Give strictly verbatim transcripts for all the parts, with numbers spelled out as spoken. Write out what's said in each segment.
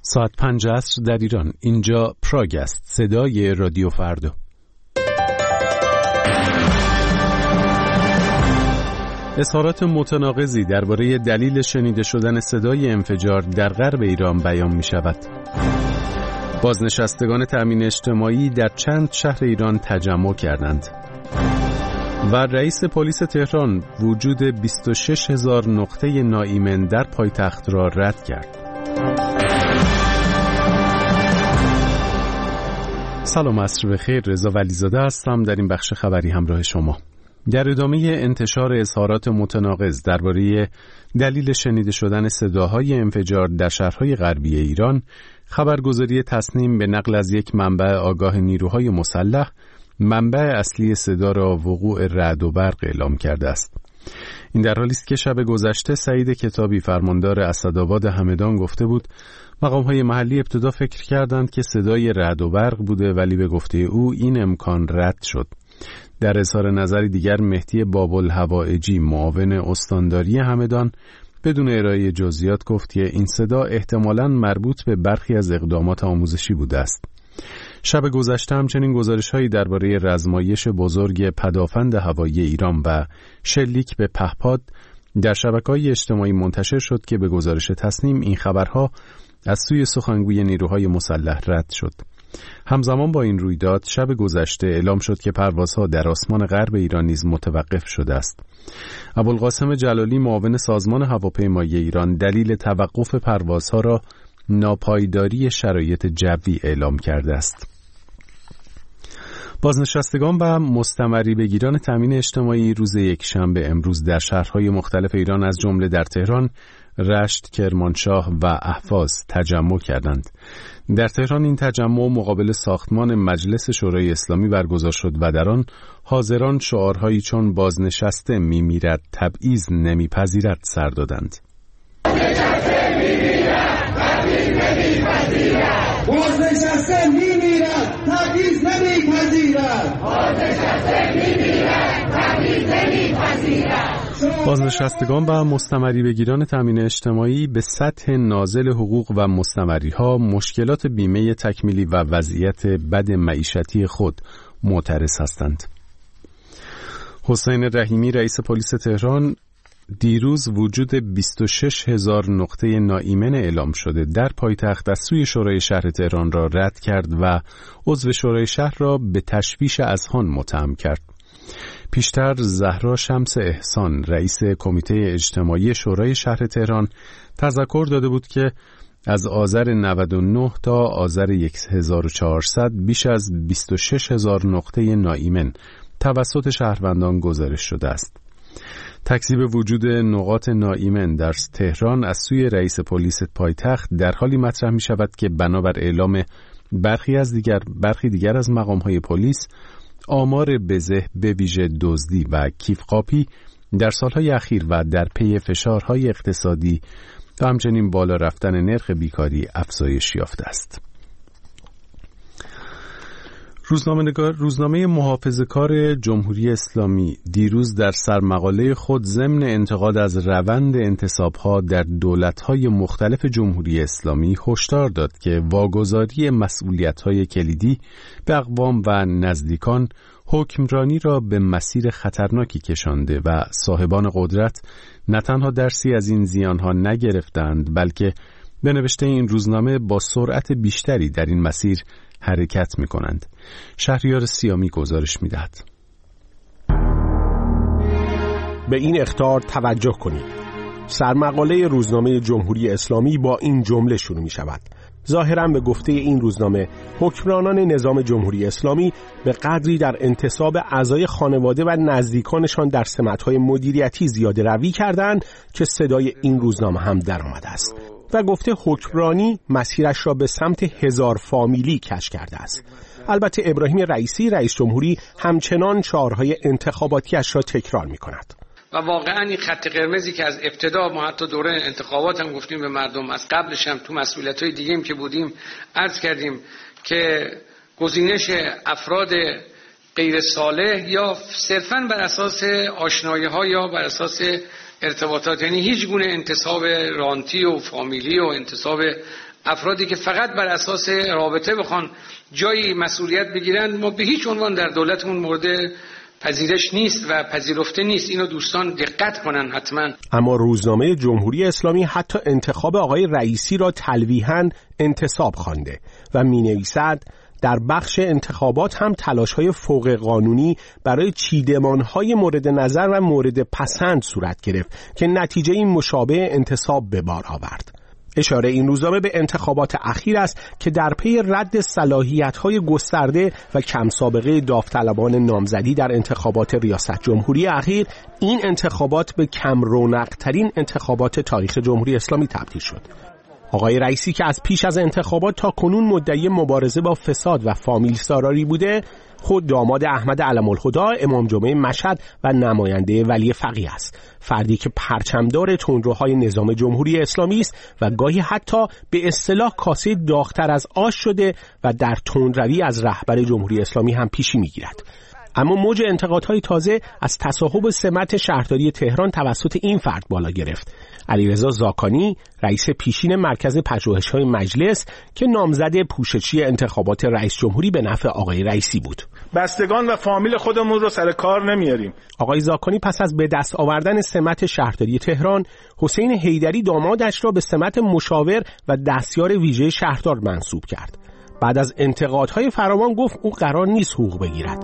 ساعت پنج عصر در ایران. اینجا پراگ است، صدای رادیو فردا. اظهارات متناقضی درباره دلیل شنیده شدن صدای انفجار در غرب ایران بیان می شود. بازنشستگان تأمین اجتماعی در چند شهر ایران تجمع کردند. و رئیس پلیس تهران وجود بیست و شش هزار نقطه ناایمن در پایتخت را رد کرد. سلام، عصر بخیر. رضا ولیزاده هستم. در این بخش خبری همراه شما. در ادامه انتشار اظهارات متناقض درباره دلیل شنیده شدن صداهای انفجار در شهرهای غربی ایران، خبرگزاری تصنیم به نقل از یک منبع آگاه نیروهای مسلح منبع اصلی صدا را وقوع رعد و برق اعلام کرده است. این در حالی است که شب گذشته سعید کتابی فرماندار اسدآباد همدان گفته بود مقام‌های محلی ابتدا فکر کردند که صدای رعد و برق بوده، ولی به گفته او این امکان رد شد. در اظهار نظری دیگر مهدی باب‌الهوایجی معاون استانداری همدان بدون ارائه جزئیات گفت که این صدا احتمالاً مربوط به برخی از اقدامات آموزشی بوده است. شب گذشته همچنین گزارش‌هایی درباره رزمایش بزرگ پدافند هوایی ایران و شلیک به پهپاد در شبکه‌های اجتماعی منتشر شد که به گزارش تصنیم این خبرها از سوی سخنگوی نیروهای مسلح رد شد. همزمان با این رویداد شب گذشته اعلام شد که پروازها در آسمان غرب ایران نیز متوقف شده است. ابوالقاسم جلالی معاون سازمان هواپیمایی ایران دلیل توقف پروازها را ناپایداری شرایط جوی اعلام کرده است. بازنشستگان و مستمری بگیران تامین اجتماعی روز یکشنبه امروز در شهرهای مختلف ایران از جمله در تهران، رشت، کرمانشاه و اهواز تجمع کردند. در تهران این تجمع مقابل ساختمان مجلس شورای اسلامی برگزار شد و در آن حاضران شعارهایی چون بازنشسته میمیرد تبعیض نمیپذیرد سر دادند. بازنشسته میمیرد تبعیض نمیپذیرد. بازنشسته میمیرد تبعیض نمیپذیرد. بازنشسته میمیرد تبعیض نمیپذیرد. بازنشستگان و مستمری بگیران تامین اجتماعی به سطح نازل حقوق و مستمری‌ها، مشکلات بیمه تکمیلی و وضعیت بد معیشتی خود معترض هستند. حسین رحیمی رئیس پلیس تهران دیروز وجود بیست و شش هزار نقطه ناایمن اعلام شده در پایتخت از سوی شورای شهر تهران را رد کرد و عضو شورای شهر را به تشویش اذهان متهم کرد. پیشتر زهرا شمس احسان رئیس کمیته اجتماعی شورای شهر تهران تذکر داده بود که از آذر نود و نه تا آذر هزار و چهارصد بیش از بیست و شش هزار نقطه ناایمن توسط شهروندان گزارش شده است. تکذیب وجود نقاط ناایمن در تهران از سوی رئیس پلیس پایتخت در حالی مطرح می شود که بنابر اعلام برخی از دیگر برخی دیگر از مقام‌های پلیس، آمار بزه به ویژه دزدی و کیفقاپی در سالهای اخیر و در پی فشارهای اقتصادی و همچنین بالا رفتن نرخ بیکاری افزایش یافته است. روزنامه‌نگار روزنامه محافظه‌کار جمهوری اسلامی دیروز در سرمقاله خود ضمن انتقاد از روند انتصاب‌ها در دولت‌های مختلف جمهوری اسلامی هشدار داد که واگذاری مسئولیت‌های کلیدی به اقوام و نزدیکان حکمرانی را به مسیر خطرناکی کشانده و صاحبان قدرت نه تنها درسی از این زیان‌ها نگرفتند، بلکه به نوشته این روزنامه با سرعت بیشتری در این مسیر حرکت می کنند. شهریار سیامی گزارش می دهد. به این اخطار توجه کنید. سرمقاله روزنامه جمهوری اسلامی با این جمله شروع می شود: ظاهراً به گفته این روزنامه حکمرانان نظام جمهوری اسلامی به قدری در انتصاب اعضای خانواده و نزدیکانشان در سمت‌های مدیریتی زیاده روی کردند که صدای این روزنامه هم در آمده است و گفته حکمرانی مسیرش را به سمت هزار فامیلی کش کرده است. البته ابراهیم رئیسی رئیس جمهوری همچنان شعارهای انتخاباتیش را تکرار می کند. و واقعا این خط قرمزی که از ابتدا ما حتی دوره انتخابات هم گفتیم به مردم، از قبلش هم تو مسئولیت‌های دیگه هم که بودیم عرض کردیم که گزینش افراد غیر صالح یا صرفاً بر اساس آشنایی‌ها یا بر اساس ارتباطات، یعنی هیچ گونه انتصاب رانتی و فامیلی و انتصاب افرادی که فقط بر اساس رابطه بخوان جایی مسئولیت بگیرن، ما به هیچ عنوان در دولتمون مورد پذیرش نیست و پذیرفته نیست. اینو دوستان دقت کنن حتما. اما روزنامه جمهوری اسلامی حتی انتخاب آقای رئیسی را تلویحاً انتصاب خوانده و می‌نویسد در بخش انتخابات هم تلاش‌های فوق قانونی برای چیدمان‌های مورد نظر و مورد پسند صورت گرفت که نتیجه این مشابه انتصاب به بار آورد. اشاره این روزنامه به انتخابات اخیر است که در پی رد صلاحیت‌های گسترده و کم سابقه داوطلبان نامزدی در انتخابات ریاست جمهوری اخیر، این انتخابات به کم رونق‌ترین انتخابات تاریخ جمهوری اسلامی تبدیل شد. آقای رئیسی که از پیش از انتخابات تا کنون مدعی مبارزه با فساد و فامیل سالاری بوده، خود داماد احمد علم‌الهدی امام جمعه مشهد و نماینده ولی فقیه است، فردی که پرچمدار تندروهای نظام جمهوری اسلامی است و گاهی حتی به اصطلاح کاسه داغ‌تر از آش شده و در تندروی از رهبر جمهوری اسلامی هم پیشی می‌گیرد. اما موج انتقادهای تازه از تصاحب سمت شهرداری تهران توسط این فرد بالا گرفت. علیرضا زاکانی، رئیس پیشین مرکز پژوهش‌های مجلس که نامزد پوششی انتخابات رئیس جمهوری به نفع آقای رئیسی بود. بستگان و فامیل خودمون رو سر کار نمیاریم. آقای زاکانی پس از به دست آوردن سمت شهرداری تهران، حسین حیدری دامادش را به سمت مشاور و دستیار ویژه شهردار منصوب کرد. بعد از انتقادهای فراوان گفت او قرار نیست حقوق بگیرد.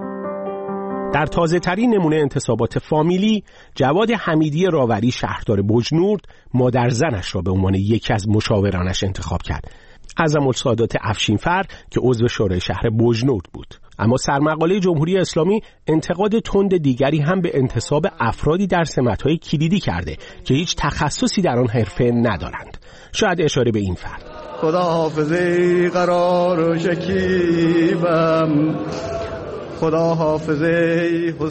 در تازه ترین نمونه انتصابات فامیلی، جواد حمیدی راوری شهردار بجنورد مادر زنش را به عنوان یکی از مشاورانش انتخاب کرد. اعظم السادات افشینفر که عضو شورای شهر بجنورد بود. اما سرمقاله جمهوری اسلامی انتقاد تند دیگری هم به انتصاب افرادی در سمت‌های کلیدی کرده که هیچ تخصصی در آن حرفه ندارند. شاید اشاره به این فرد: خدا حافظه قرار و شکیبم، خدا حافظه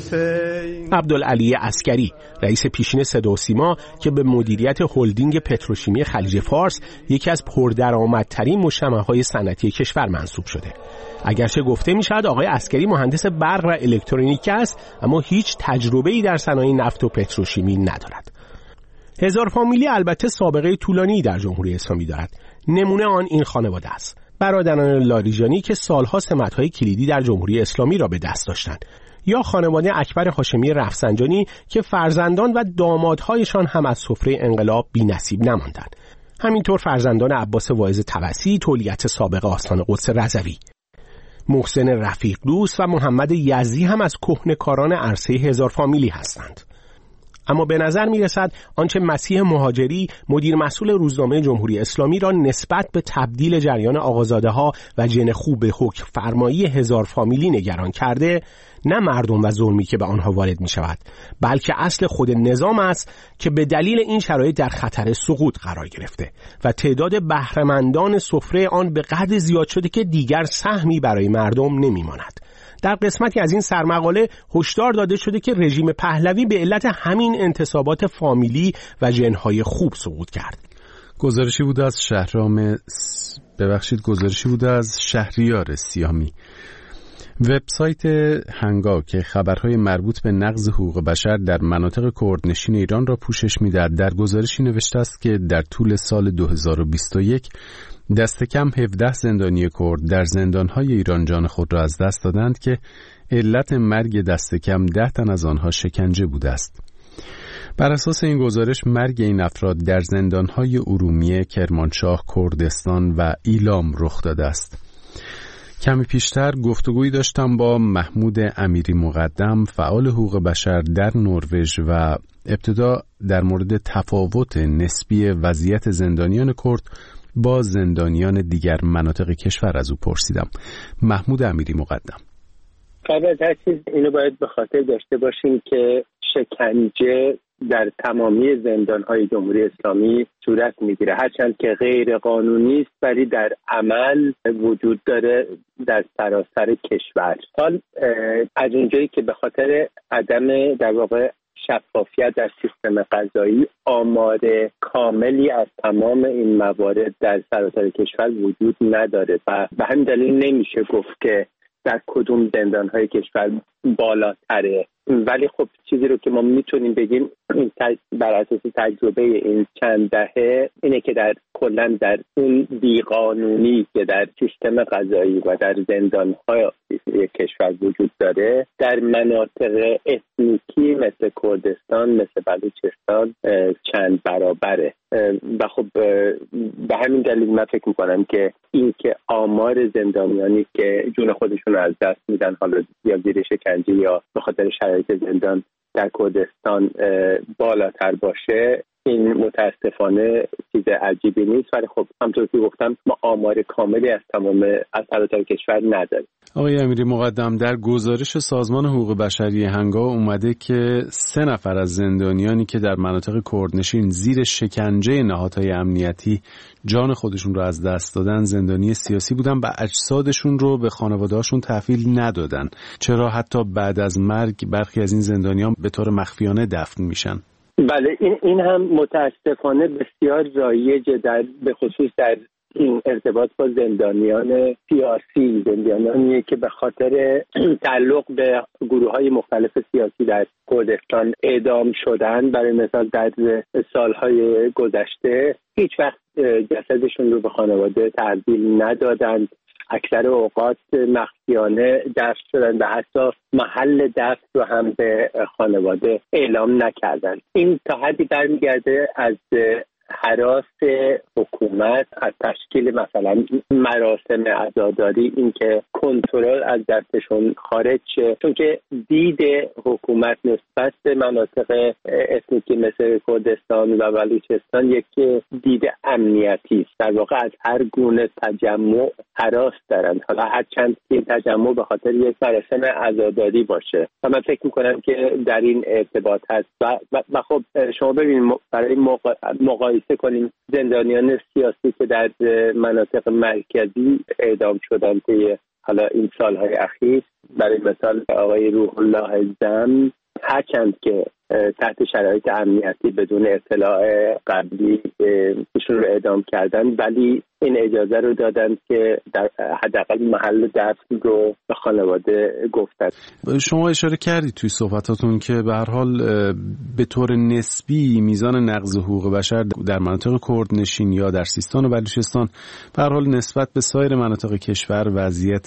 حسین. عبدالعلی عسکری، رئیس پیشین صدا و سیما که به مدیریت هلدینگ پتروشیمی خلیج فارس، یکی از پردرآمدترین مجتمع‌های صنعتی کشور منصوب شده. اگرچه گفته می‌شود آقای عسکری مهندس برق و الکترونیک است، اما هیچ تجربه‌ای در صنایع نفت و پتروشیمی ندارد. هزار فامیلی البته سابقه طولانی در جمهوری اسلامی دارد. نمونه آن این خانواده است: برادران لاریجانی که سالها سمت‌های کلیدی در جمهوری اسلامی را به دست داشتند، یا خانواده اکبر هاشمی رفسنجانی که فرزندان و دامادهایشان هم از سفره انقلاب بی‌نصیب نماندند. همینطور فرزندان عباس واعظ طبسی، تولیت سابق آستان قدس رضوی. محسن رفیق دوست و محمد یزدی هم از کهنه‌کاران عرصه هزار فامیلی هستند. اما به نظر می رسد آنچه مسیح مهاجری، مدیر مسئول روزنامه جمهوری اسلامی، را نسبت به تبدیل جریان آقازاده ها و جن خوب به حکم فرمایی هزار فامیلی نگران کرده، نه مردم و ظلمی که به آنها وارد می شود، بلکه اصل خود نظام است که به دلیل این شرایط در خطر سقوط قرار گرفته و تعداد بهره‌مندان سفره آن به قدر زیاد شده که دیگر سهمی برای مردم نمی ماند. در قسمتی از این سرمقاله هشدار داده شده که رژیم پهلوی به علت همین انتصابات فامیلی و جنهای خوب سقوط کرد. گزارشی بود از شهرام ببخشید گزارشی بود از شهریار سیامی. وبسایت هنگا که خبرهای مربوط به نقض حقوق بشر در مناطق کردنشین ایران را پوشش می‌دهد، در گزارشی نوشته است که در طول سال دو هزار و بیست و یک دست کم هفده زندانی کرد در زندان‌های ایران جان خود را از دست دادند که علت مرگ دست کم ده تن از آنها شکنجه بوده است. بر اساس این گزارش مرگ این افراد در زندان‌های ارومیه، کرمانشاه، کردستان و ایلام رخ داده است. کمی پیشتر گفتگویی داشتم با محمود امیری مقدم، فعال حقوق بشر در نروژ، و ابتدا در مورد تفاوت نسبی وضعیت زندانیان کرد با زندانیان دیگر مناطق کشور از او پرسیدم. محمود امیری مقدم: قبل از هر چیز اینو باید به خاطر داشته باشیم که شکنجه در تمامی زندان‌های جمهوری اسلامی صورت می‌گیره، هرچند که غیر قانونی است ولی در عمل وجود داره در سراسر کشور. حال از اونجایی که به خاطر عدم در واقع شفافیت در سیستم قضایی آمار کاملی از تمام این موارد در سراسر کشور وجود نداره و به همین دلیل نمیشه گفت که در کدوم زندان‌های کشور بالاتره ولی خب چیزی رو که ما میتونیم بگیم بر اساس تجربه این چند دهه اینه که در کلا در اون بیقانونی که در سیستم قضایی و در زندان‌های کشور وجود داره در مناطق اتنیکی مثل کردستان، مثل بلوچستان چند برابره و خب به همین دلیل من فکر میکنم که این که آمار زندانیانی که جون خودشون رو از دست میدن حالا یا زیر شکنجه یا به خاطر شرایط زندان در کردستان بالاتر باشه این متاسفانه چیز عجیبی نیست، ولی خب همونطور که گفتم ما آمار کاملی از تمام از سراسر کشور نداریم. آقای امیری مقدم، در گزارش سازمان حقوق بشری هنگا اومده که سه نفر از زندانیانی که در مناطق کردنشین زیر شکنجه نهادهای امنیتی جان خودشون رو از دست دادن زندانی سیاسی بودن و اجسادشون رو به خانواده‌هاشون تحویل ندادن. چرا حتی بعد از مرگ برخی از این زندانیان به طور مخفیانه دفن میشن؟ بله این این هم متاسفانه بسیار رایجه در به خصوص در این ارتباط با زندانیان سیاسی، زندانیانی که به خاطر تعلق به گروه‌های مختلف سیاسی در کردستان اعدام شدن. برای مثال در سالهای گذشته هیچ وقت جسدشون رو به خانواده تحویل ندادند، اکثر اوقات مخفیانه دفن شدن و حتی محل دفن رو هم به خانواده اعلام نکردن. این تا حدی برمیگرده از هراس حکومت از تشکیل مثلا مراسم عزاداری، این که کنترل از دستشون خارج شه، چون که دید حکومت نسبت به مناطق اتنیکی مثل کردستان و بلوچستان یک دید امنیتی است. در واقع از هر گونه تجمع هراس دارند، حالا هر چند این تجمع به خاطر یک مراسم عزاداری باشه. و من فکر میکنم که در این ارتباط هست و, و, و خب شما ببینید برای موقع مقایسه کنیم زندانیان سیاسی که در مناطق مرکزی اعدام شدن طی حالا این سالهای اخیر، برای مثال آقای روح الله زم، هرچند که تحت شرایط امنیتی بدون اطلاع قبلی ایشون رو اعدام کردن، ولی این اجازه رو دادن که در حداقل محل دفن رو به خانواده گفتن. شما اشاره کردید توی صحبتاتون که به هر حال به طور نسبی میزان نقض حقوق بشر در مناطق کردنشین یا در سیستان و بلوچستان به هر حال نسبت به سایر مناطق کشور وضعیت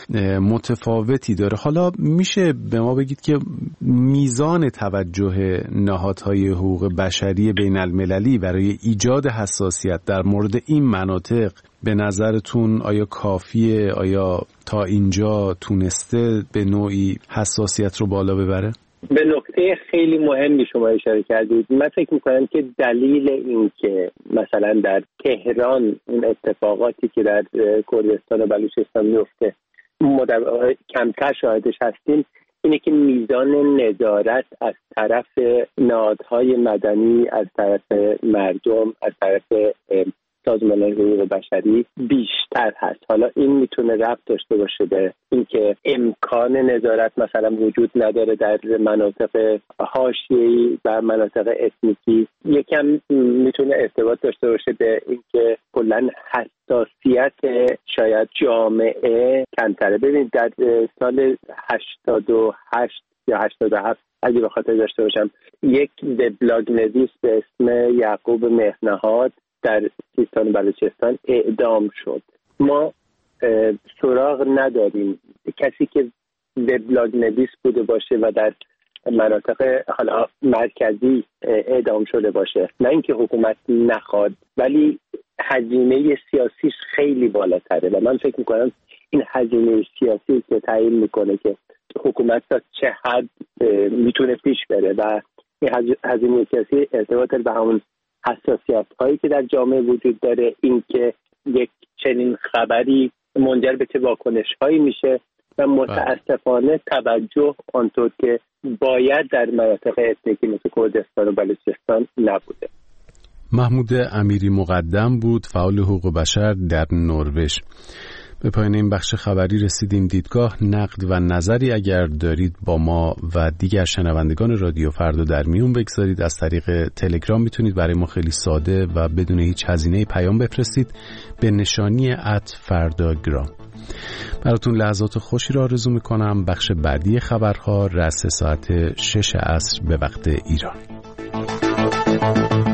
متفاوتی داره. حالا میشه به ما بگید که میزان توجه نهادهای حقوق بشری بین المللی برای ایجاد حساسیت در مورد این مناطق به نظرتون آیا کافیه؟ آیا تا اینجا تونسته به نوعی حساسیت رو بالا ببره؟ به نکته خیلی مهمی شما اشاره کردید. من فکر میکنم که دلیل این که مثلا در تهران این اتفاقاتی که در کردستان و بلوچستان میفته مدام کمتر شاهدش هستیم اینه که میزان نظارت از طرف نهادهای مدنی، از طرف مردم، از طرف سازمان حقوق بشری بیشتر هست. حالا این میتونه ربط داشته باشه به اینکه امکان نظارت مثلا وجود نداره در مناطق حاشیه‌ای و مناطق اتنیکی. یکم میتونه ارتباط داشته باشه به اینکه کلاً حساسیت شاید جامعه کمتره. ببینید در سال هشتاد و هشت یا هشتاد و هفت اگه به خاطر داشته باشم یک وبلاگ نویس به اسم یعقوب مهرنهاد در سیستان و بلوچستان اعدام شد. ما سراغ نداریم کسی که وبلاگ نویس بوده باشه و در مناطق حالا مرکزی اعدام شده باشه، نه اینکه حکومت نخواد، ولی هزینه سیاسیش خیلی بالاتره و من فکر میکنم این هزینه سیاسی که تعیین میکنه که حکومت تا چه حد میتونه پیش بره و این هزینه سیاسی ارتباط به همون حساسیت هایی که در جامعه وجود داره، این که یک چنین خبری منجر به چه واکنش هایی میشه و متاسفانه توجه آنطور که باید در مناطق اتنیکی مثل کردستان و بلوچستان نبوده. محمود امیری مقدم بود، فعال حقوق بشر در نروژ. به پایان این بخش خبری رسیدیم. دیدگاه، نقد و نظری اگر دارید با ما و دیگر شنوندگان رادیو فردا در میون بگذارید. از طریق تلگرام میتونید برای ما خیلی ساده و بدون هیچ هزینه پیام بفرستید به نشانی ات فرداگرام. براتون لحظات خوشی را آرزو میکنم. بخش بعدی خبرها رأس ساعت شش عصر به وقت ایران.